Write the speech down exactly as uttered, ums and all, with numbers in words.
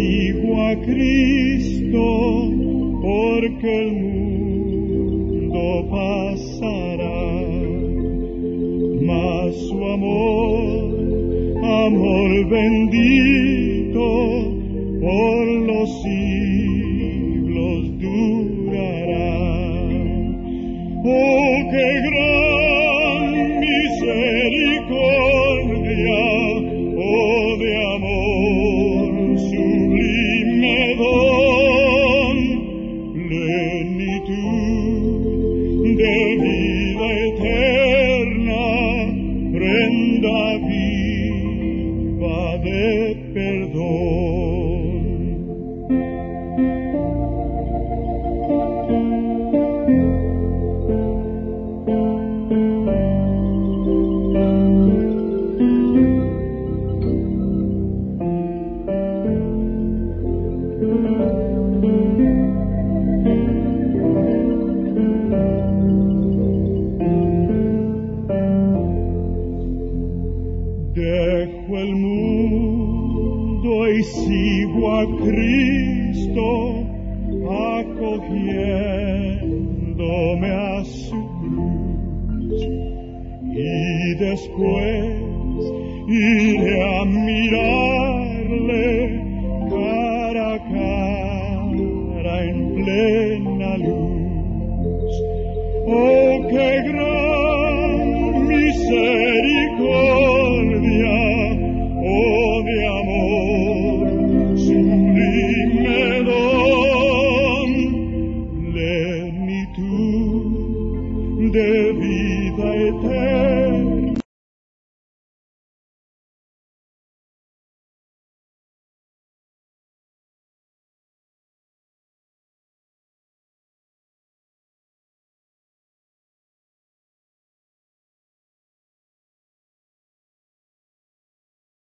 sigo a Cristo, porque el mundo pasará, mas su amor, amor bendito, por los siglos durará. Oh, qué gran misericordia, oh, de amor sublime don, plenitud de vida eterna, prenda viva de perdón. Dejo el mundo y sigo a Cristo, acogiéndome a su cruz, y después iré a mirarle cara a cara en plena luz. Oh, qué gran misericordia, oh, de amor sublime don, plenitud de vida eterna,